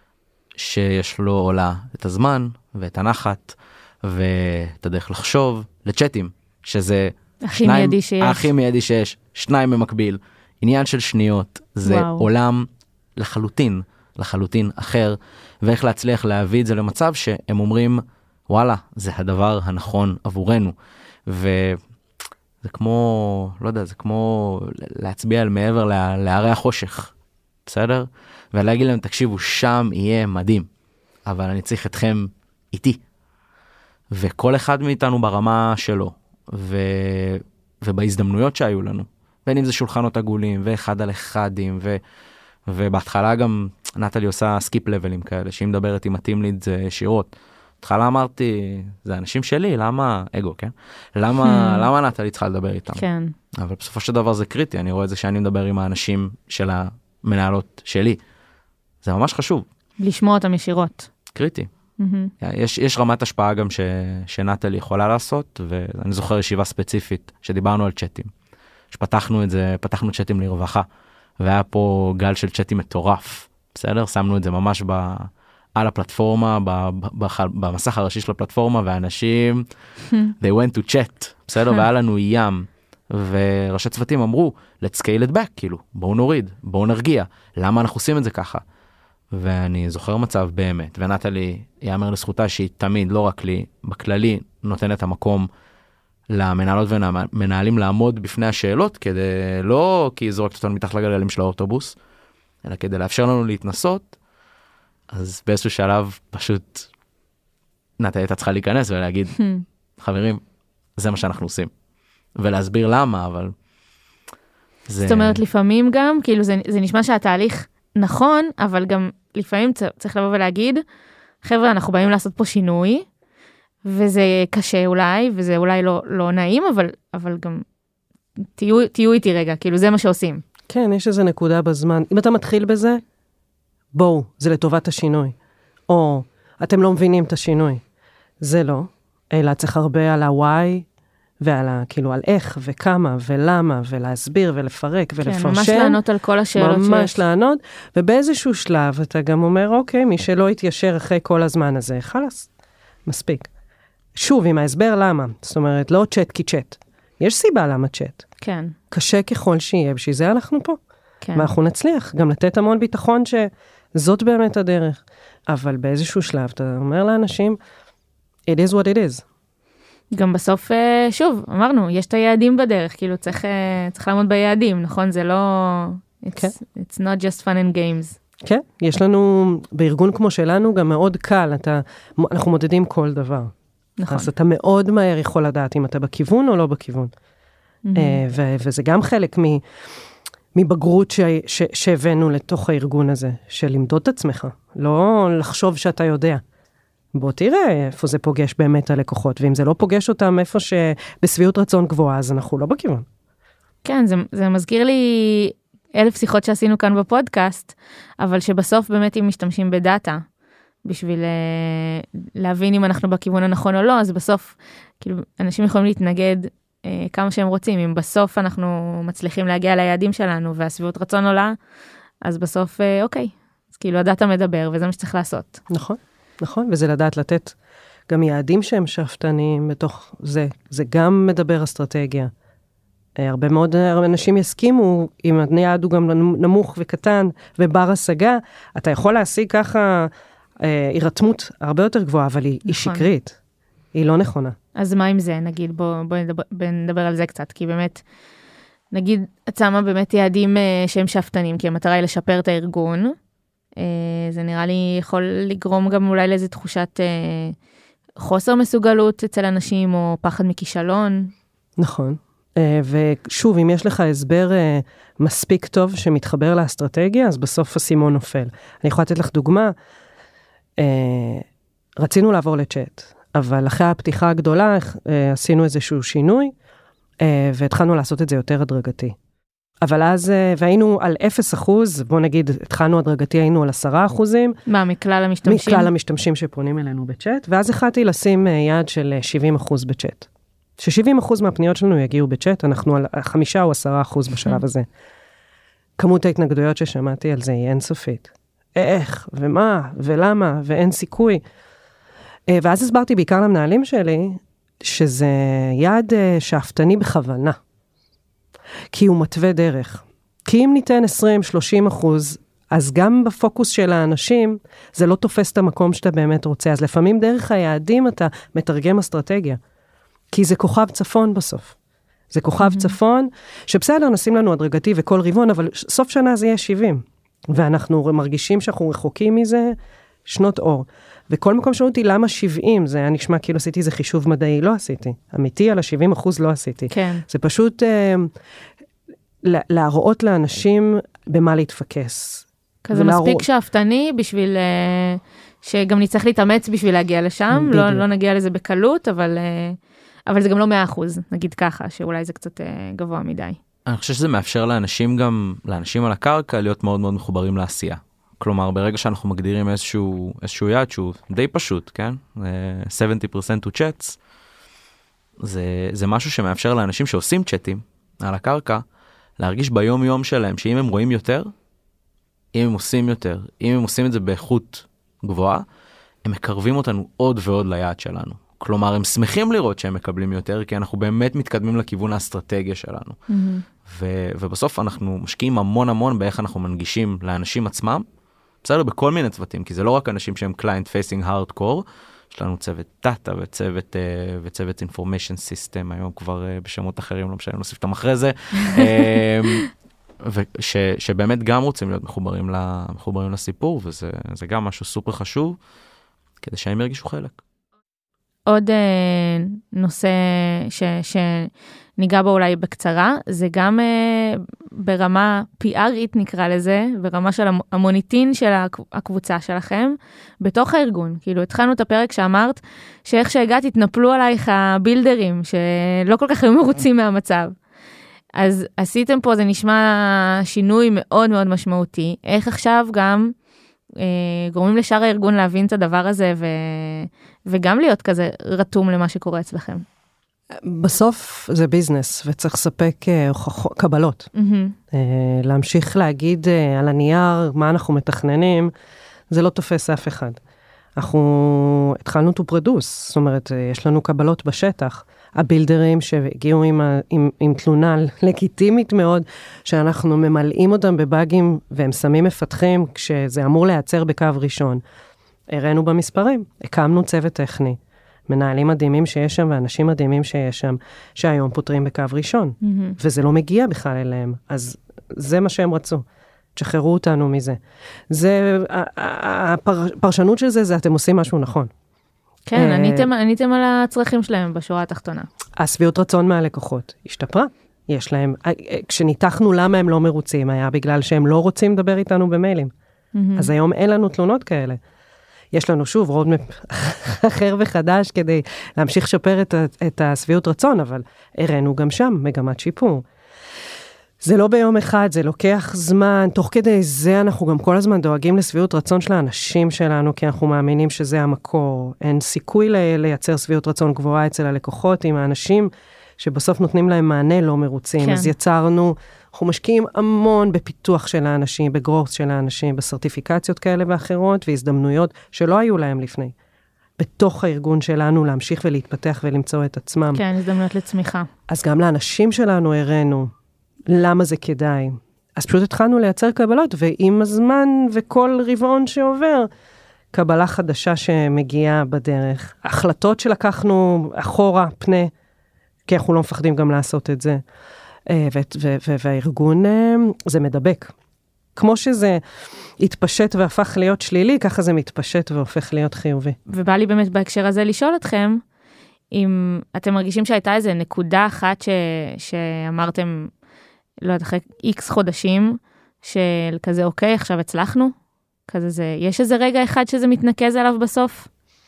שיש לו עולה את הזמן ואת הנחת ואת הדרך לחשוב, לצ'אטים, שזה הכי מיידי שיש. הכי מיידי שיש, שניים במקביל, עניין של שניות, זה וואו. עולם לחלוטין, לחלוטין אחר, ואיך להצליח להביא את זה למצב שהם אומרים, וואלה, זה הדבר הנכון עבורנו, וזה כמו, לא יודע, זה כמו להצביע על מעבר להרי החושך, בסדר? ולהגיד להם, תקשיבו, שם יהיה מדהים, אבל אני צריך אתכם איתי. וכל אחד מאיתנו ברמה שלו, ו... ובהזדמנויות שהיו לנו, בין אם זה שולחנות עגולים, ואחד על אחדים, ו... ובהתחלה גם נטלי עושה סקיפ לבלים כאלה, שהיא מדברת עם הטים ליד זה ישירות. בהתחלה אמרתי, זה אנשים שלי, למה, אגו, כן? למה, למה נטלי צריכה לדבר איתם? כן. אבל בסופו של דבר זה קריטי, אני רואה את זה שאני מדבר עם האנשים של המנהלות שלי. זה ממש חשוב. לשמוע אותם ישירות. קריטי. יש, יש רמת השפעה גם ש, שנטלי יכולה לעשות, ואני זוכר ישיבה ספציפית שדיברנו על צ'אטים. שפתחנו את זה, פתחנו צ'אטים לרווחה, והיה פה גל של צ'אטים מטורף. בסדר? שמנו את זה ממש ב... על הפלטפורמה, במסך הראשי של הפלטפורמה, ואנשים, they went to chat, בסדר? והיה לנו ים, וראשי צוותים אמרו, let's scale it back, כאילו, בואו נוריד, בואו נרגיע, למה אנחנו עושים את זה ככה? ואני זוכר מצב באמת, ונטלי, יאמר לזכותה שהיא תמיד, לא רק לי, בכללי, נותנת המקום למנהלות ומנהלים לעמוד בפני השאלות, כדי, לא כי זורקת אותנו מתחת לגלגלים של האוטובוס, אלא כדי לאפשר לנו להתנסות, אז באיזשהו שלב פשוט נטלי הייתה צריכה להיכנס ולהגיד, חברים, זה מה שאנחנו עושים. ולהסביר למה, אבל... זה... זאת אומרת, לפעמים גם, כאילו זה, זה נשמע שהתהליך נכון, אבל גם לפעמים צריך לבוא ולהגיד, חבר'ה, אנחנו באים לעשות פה שינוי, וזה קשה אולי, וזה אולי לא, לא נעים, אבל, אבל גם תהיו, תהיו איתי רגע, כאילו זה מה שעושים. כן, יש איזו נקודה בזמן. אם אתה מתחיל בזה, בואו, זה לטובת השינוי. או, אתם לא מבינים את השינוי. זה לא. אלא צריך הרבה על ה-why, ועל ה, כאילו, על איך, וכמה, ולמה, ולהסביר, ולפרק, ולפרשן. כן, ממש לענות על כל השאלות שיש. ממש לענות, ובאיזשהו שלב אתה גם אומר, אוקיי, מי שלא יתיישר אחרי כל הזמן הזה, חלס, מספיק. שוב, עם ההסבר למה. זאת אומרת, לא צ'אט כי צ'אט. יש סיבה למה צ'אט. כן. קשה ככל שיהיה, בשביל זה אנחנו פה. כן. ואנחנו נצליח גם לתת המון ביטחון שזאת באמת הדרך. אבל באיזשהו שלב אתה אומר לאנשים, it is what it is. גם בסוף, שוב, אמרנו, יש את היעדים בדרך, כאילו צריך, צריך לעמוד ביעדים, נכון? זה לא... It's, כן. It's not just fun and games. כן, יש לנו, בארגון כמו שלנו, גם מאוד קל, אתה, אנחנו מודדים כל דבר. נכון. אז אתה מאוד מהר יכול לדעת אם אתה בכיוון או לא בכיוון. Mm-hmm. ו- וזה גם חלק מ... מבגרות ש- ש- שהבאנו לתוך הארגון הזה, של למדוד את עצמך, לא לחשוב שאתה יודע. בוא תראה איפה זה פוגש באמת הלקוחות, ואם זה לא פוגש אותם איפה שבסביעות רצון גבוהה, אז אנחנו לא בכיוון. כן, זה, זה מזכיר לי אלף שיחות שעשינו כאן בפודקאסט, אבל שבסוף באמת אם משתמשים בדאטה, בשביל להבין אם אנחנו בכיוון הנכון או לא, אז בסוף, כאילו, אנשים יכולים להתנגד כמה שהם רוצים, אם בסוף אנחנו מצליחים להגיע ליעדים שלנו, והסביבות רצון עולה, אז בסוף, אוקיי, אז כאילו הדאטה מדבר, וזה מה שצריך לעשות. נכון, נכון, וזה לדעת לתת גם יעדים שהם שאפתניים בתוך זה, זה גם מדבר אסטרטגיה. הרבה מאוד אנשים יסכימו, אם היעד הוא גם נמוך וקטן, ובר השגה, אתה יכול להשיג ככה הירתמות הרבה יותר גבוהה, אבל היא, נכון. היא שקרית, היא לא נכונה. אז מה עם זה, נגיד, בוא, בוא נדבר, נדבר על זה קצת, כי באמת, נגיד, את שמה באמת יעדים שהם שאפתנים, כי המטרה היא לשפר את הארגון, זה נראה לי יכול לגרום גם אולי לאיזו תחושת חוסר מסוגלות אצל אנשים, או פחד מכישלון. נכון, ושוב, אם יש לך הסבר מספיק טוב שמתחבר לאסטרטגיה, אז בסוף הסימון נופל. אני יכולה לתת לך דוגמה, רצינו לעבור לצ'אט, אבל אחרי הפתיחה הגדולה עשינו איזשהו שינוי, והתחלנו לעשות את זה יותר הדרגתי. אבל אז, והיינו על אפס אחוז, בוא נגיד, התחלנו הדרגתי, היינו על עשרה אחוזים. מה, מכלל המשתמשים? מכלל המשתמשים שפונים אלינו בצ'אט, ואז החלטתי לשים יעד של שבעים אחוז בצ'אט. ש-שבעים אחוז מהפניות שלנו יגיעו בצ'אט, אנחנו על חמישה או עשרה אחוז בשלב הזה. כמות ההתנגדויות ששמעתי על זה היא אינסופית. איך, ומה, ולמה, ואין סיכוי. ואז הסברתי בעיקר למנהלים שלי, שזה יעד שאפתני בכוונה. כי הוא מתווה דרך. כי אם ניתן עשרים שלושים אחוז, אז גם בפוקוס של האנשים, זה לא תופס את המקום שאתה באמת רוצה. אז לפעמים דרך היעדים אתה מתרגם אסטרטגיה. כי זה כוכב צפון בסוף. זה כוכב mm-hmm. צפון, שבסדר, נשים לנו הדרגתי וכל רבעון, אבל סוף שנה זה יהיה שבעים. ואנחנו מרגישים שאנחנו רחוקים מזה שנות אור. וכל מקום שאלו אותי, למה שבעים? זה היה נשמע כאילו עשיתי איזה חישוב מדעי, לא עשיתי. אמיתי, על ה-שבעים אחוז לא עשיתי. כן. זה פשוט אה, להראות לאנשים במה להתפקס. כזה ולהראות... מספיק שאפתני בשביל... אה, שגם נצטרך להתאמץ בשביל להגיע לשם. לא, לא נגיע לזה בקלות, אבל... אה, אבל זה גם לא מאה אחוז, נגיד ככה, שאולי זה קצת אה, גבוה מדי. אני חושב שזה מאפשר לאנשים גם, לאנשים על הקרקע, להיות מאוד מאוד מחוברים לעשייה. כלומר, ברגע שאנחנו מגדירים איזשהו, איזשהו יעד שהוא די פשוט, כן? שבעים אחוז to chats, זה, זה משהו שמאפשר לאנשים שעושים צ'אטים על הקרקע, להרגיש ביום יום שלהם, שאם הם רואים יותר, אם הם עושים יותר, אם הם עושים את זה באיכות גבוהה, הם מקרבים אותנו עוד ועוד ליעד שלנו. כלומר, הם שמחים לראות שהם מקבלים יותר, כי אנחנו באמת מתקדמים לכיוון האסטרטגיה שלנו. Mm-hmm. ו- ובסוף אנחנו משקיעים המון המון באיך אנחנו מנגישים לאנשים עצמם, בסדר, בכל מיני צוותים, כי זה לא רק אנשים שהם client facing hardcore, יש לנו צוות דאטה וצוות, uh, וצוות information system, היום כבר uh, בשמות אחרים, לא משנה, נוסיף אותם אחרי זה, וש, שבאמת גם רוצים להיות מחוברים, ל, מחוברים לסיפור, וזה זה גם משהו סופר חשוב, כדי שהם ירגישו חלק. עוד uh, נושא ש, שניגע בו אולי בקצרה, זה גם uh, ברמה פי ארית נקרא לזה, ברמה של המוניטין של הקבוצה שלכם, בתוך הארגון. כאילו התחלנו את הפרק שאמרת, שאיך שהגעת התנפלו עלייך הבילדרים, שלא כל כך היו מרוצים מהמצב. אז עשיתם פה, זה נשמע שינוי מאוד מאוד משמעותי. איך עכשיו גם אה, גורמים לשאר הארגון להבין את הדבר הזה, ו... וגם להיות כזה רתום למה שקורה אצלכם. בסוף זה ביזנס, וצריך לספק uh, קבלות. Mm-hmm. Uh, להמשיך להגיד uh, על הנייר מה אנחנו מתכננים, זה לא תופס אף אחד. אנחנו התחלנו to produce, זאת אומרת, uh, יש לנו קבלות בשטח. הבילדרים שהגיעו עם, עם, עם תלונה לגיטימית מאוד, שאנחנו ממלאים אותם בבאגים, והם שמים מפתחים, כשזה אמור להיעצר בקו ראשון. הראינו במספרים, הקמנו צוות טכני, מנהלים מדהימים שיש שם, ואנשים מדהימים שיש שם, שהיום פותרים בקו ראשון, mm-hmm. וזה לא מגיע בכלל אליהם, אז זה מה שהם רצו, תשחררו אותנו מזה. זה, הפרשנות של זה, זה אתם עושים משהו נכון. כן, עניתם, עניתם על הצרכים שלהם בשורה התחתונה. הסביעות רצון מהלקוחות השתפרה, יש להם, כשניתחנו למה הם לא מרוצים, היה בגלל שהם לא רוצים לדבר איתנו במיילים, mm-hmm. אז היום אין לנו תלונות כאלה. יש לנו שוב רודמפ אחר וחדש כדי להמשיך לשפר את, את הסביעות רצון, אבל הראינו גם שם מגמת שיפור. זה לא ביום אחד, זה לוקח זמן, תוך כדי זה אנחנו גם כל הזמן דואגים לסביעות רצון של האנשים שלנו, כי אנחנו מאמינים שזה המקור. אין סיכוי לייצר סביעות רצון גבוהה אצל הלקוחות, עם האנשים שבסוף נותנים להם מענה לא מרוצים. כן. אז יצרנו, אנחנו משקיעים המון בפיתוח של האנשים, בגרוס של האנשים, בסרטיפיקציות כאלה ואחרות, והזדמנויות שלא היו להם לפני. בתוך הארגון שלנו להמשיך ולהתפתח ולמצוא את עצמם. כן, הזדמנויות לצמיחה. אז גם לאנשים שלנו הראינו, למה זה כדאי. אז פשוט התחלנו לייצר קבלות, ועם הזמן וכל רבעון שעובר, קבלה חדשה שמגיעה בדרך. החלטות שלקחנו אחורה, פנה, כי אנחנו לא מפחדים גם לעשות את זה. והארגון, זה מדבק. כמו שזה התפשט והפך להיות שלילי, ככה זה מתפשט והופך להיות חיובי. ובא לי באמת בהקשר הזה לשאול אתכם, אם אתם מרגישים שהייתה איזו נקודה אחת ש, שאמרתם, לא יודעת, אחרי איקס חודשים, של כזה, אוקיי, עכשיו הצלחנו, כזה זה, יש איזה רגע אחד שזה מתנקז עליו בסוף?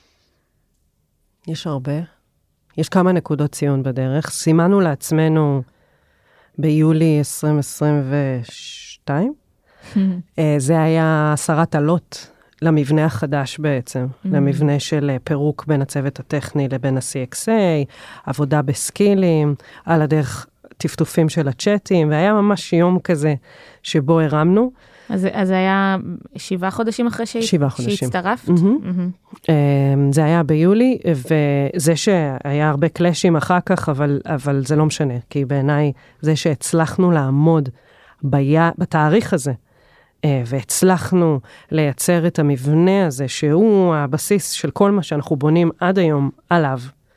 יש הרבה. יש כמה נקודות ציון בדרך. סימנו לעצמנו ביולי עשרים עשרים ושתיים. זה היה הסרת עלות למבנה החדש בעצם, למבנה של פירוק בין הצוות הטכני לבין ה-סי אקס איי, עבודה בסקילים, על הדרך טפטופים של הצ'אטים, והיה ממש יום כזה שבו הרמנו. אז, אז היה שבעה חודשים אחרי שהצטרפת? Mm-hmm. Mm-hmm. זה היה ביולי, וזה שהיה הרבה קלאשים אחר כך, אבל, אבל זה לא משנה, כי בעיניי זה שהצלחנו לעמוד בי... בתאריך הזה, והצלחנו לייצר את המבנה הזה, שהוא הבסיס של כל מה שאנחנו בונים עד היום עליו,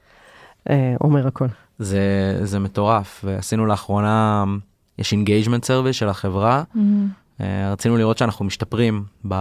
אומר הכל. זה, זה מטורף, ועשינו לאחרונה, יש אינגייג'מנט סרוויס של החברה, mm-hmm. רצינו לראות שאנחנו משתפרים ב,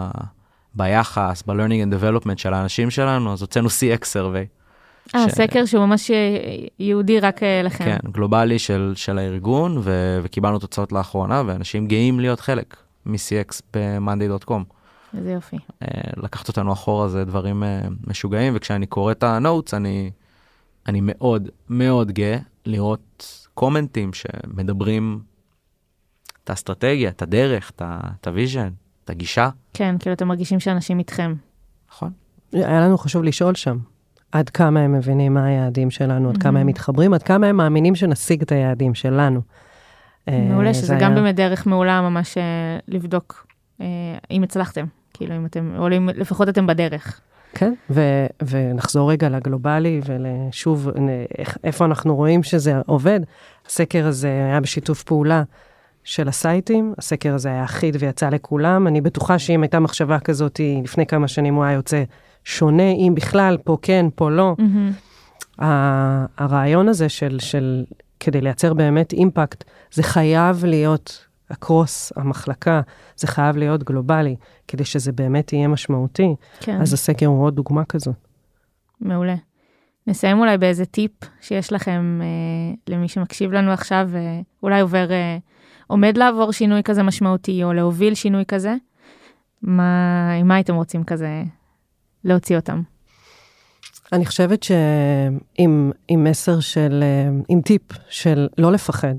ביחס, ב-learning and development של האנשים שלנו, אז הוצאנו סי אקס survey. אה, ש... סקר שהוא ממש יהודי רק לכם. כן, גלובלי של, של הארגון, ו, וקיבלנו תוצאות לאחרונה, ואנשים גאים להיות חלק מ-סי אקס ב-מאנדיי דוט קום. איזה יופי. לקחת אותנו אחורה, זה דברים משוגעים, וכשאני קורא את הנוטס, אני, אני מאוד, מאוד גאה לראות קומנטים שמדברים את האסטרטגיה, את הדרך, את הוויז'ן, את הגישה. כן, כאילו אתם מרגישים שאנשים איתכם. נכון. היה לנו חשוב לשאול שם, עד כמה הם מבינים מה היעדים שלנו, עד כמה הם מתחברים, עד כמה הם מאמינים שנשיג את היעדים שלנו. מעולה, שזה גם באמת דרך מעולה ממש לבדוק אם הצלחתם, כאילו אם אתם, או אם לפחות אתם בדרך. כן, ו- ונחזור רגע לגלובלי, ושוב, איפה אנחנו רואים שזה עובד. הסקר הזה היה בשיתוף פעולה של הסייטים, הסקר הזה היה אחיד ויצא לכולם. אני בטוחה שאם הייתה מחשבה כזאת, לפני כמה שנים הוא היה יוצא שונה, אם בכלל, פה כן, פה לא. Mm-hmm. הרעיון הזה של, של, כדי לייצר באמת אימפקט, זה חייב להיות אקרוס המחלקה, זה חייב להיות גלובלי, כדי שזה באמת יהיה משמעותי. כן. אז הסקר הוא עוד דוגמה כזאת. מעולה. נסיים אולי באיזה טיפ שיש לכם אה, למי שמקשיב לנו עכשיו, ואולי עובר, אה, עומד לעבור שינוי כזה משמעותי, או להוביל שינוי כזה. מה, עם מה הייתם רוצים כזה להוציא אותם? אני חושבת שעם עם מסר של, עם טיפ של לא לפחד,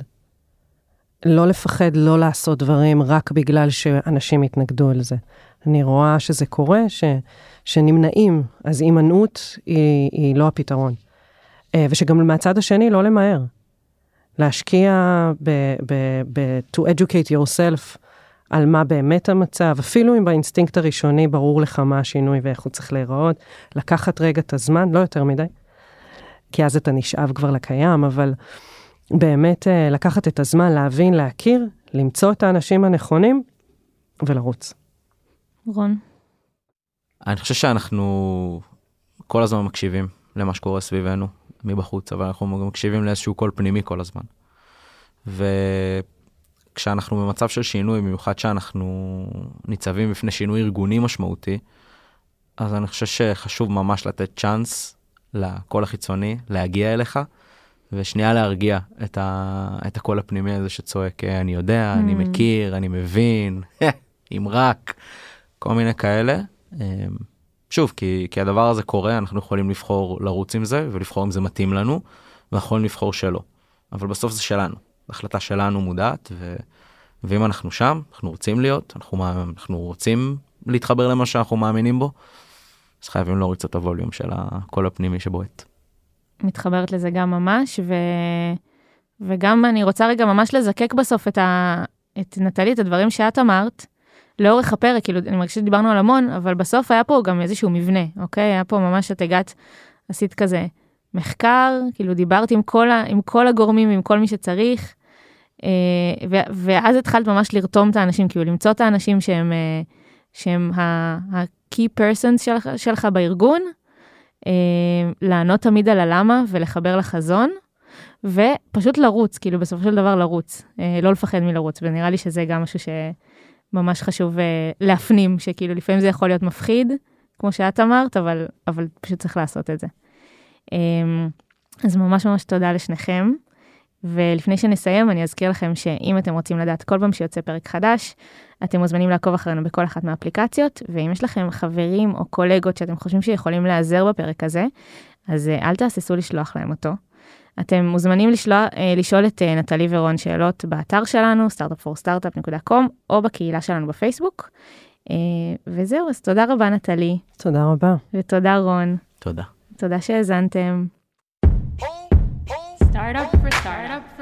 לא לפחד לא לעשות דברים רק בגלל שאנשים יתנגדו על זה. אני רואה שזה קורה, ש, שנמנעים, אז הימנעות היא, היא לא הפתרון. ושגם מהצד השני לא למהר. להשקיע ב, ב, ב, to educate yourself על מה באמת המצב, אפילו אם באינסטינקט הראשוני ברור לך מה השינוי ואיך הוא צריך להיראות, לקחת רגע את הזמן, לא יותר מדי, כי אז אתה נשאב כבר לקיים, אבל באמת לקחת את הזמן, להבין, להכיר, למצוא את האנשים הנכונים ולרוץ. רון? אני חושב שאנחנו כל הזמן מקשיבים למה שקורה סביבנו, מבחוץ, אבל אנחנו מקשיבים לאיזשהו קול פנימי כל הזמן. וכשאנחנו במצב של שינוי, במיוחד שאנחנו ניצבים בפני שינוי ארגוני משמעותי, אז אני חושב שחשוב ממש לתת צ'אנס לקול החיצוני, להגיע אליך, ושנייה להרגיע את, ה... את הקול הפנימי הזה שצועק, אני יודע, mm. אני מכיר, אני מבין, אם רק, כל מיני כאלה. שוב, כי, כי הדבר הזה קורה, אנחנו יכולים לבחור לרוץ עם זה, ולבחור אם זה מתאים לנו, ואנחנו יכולים לבחור שלא. אבל בסוף זה שלנו, החלטה שלנו מודעת, ו... ואם אנחנו שם, אנחנו רוצים להיות, אנחנו, אנחנו רוצים להתחבר למה שאנחנו מאמינים בו, אז חייבים להוריד את הווליום של הקול הפנימי שבועט. מתחברת לזה גם ממש, ו... וגם אני רוצה רגע ממש לזקק בסוף את, ה... את נטלי, את הדברים שאת אמרת, לאורך הפרק, כאילו, אני מרגישה שדיברנו על המון, אבל בסוף היה פה גם איזשהו מבנה, אוקיי? היה פה ממש את הגעת, עשית כזה מחקר, כאילו דיברת עם כל, ה... עם כל הגורמים, עם כל מי שצריך, ו... ואז התחלת ממש לרתום את האנשים, כאילו למצוא את האנשים שהם, שהם ה-key persons שלך, שלך בארגון, לענות תמיד על הלמה ולחבר לחזון, ופשוט לרוץ, כאילו בסופו של דבר לרוץ, לא לפחד מלרוץ, ונראה לי שזה גם משהו שממש חשוב להפנים, שכאילו לפעמים זה יכול להיות מפחיד, כמו שאת אמרת, אבל, אבל פשוט צריך לעשות את זה. אז ממש ממש תודה לשניכם. ולפני שנסיים, אני אזכיר לכם שאם אתם רוצים לדעת כל פעם שיוצא פרק חדש, אתם מוזמנים לעקוב אחרינו בכל אחת מהאפליקציות, ואם יש לכם חברים או קולגות שאתם חושבים שיכולים לעזר בפרק הזה, אז אל תהססו לשלוח להם אותו. אתם מוזמנים לשלוח, לשאול את נטלי ורון שאלות באתר שלנו, סטארט-אפ פור סטארט-אפ דוט קום, או בקהילה שלנו בפייסבוק. וזהו, אז תודה רבה נטלי. תודה רבה. ותודה רון. תודה. תודה שהאזנתם. Startup for startup.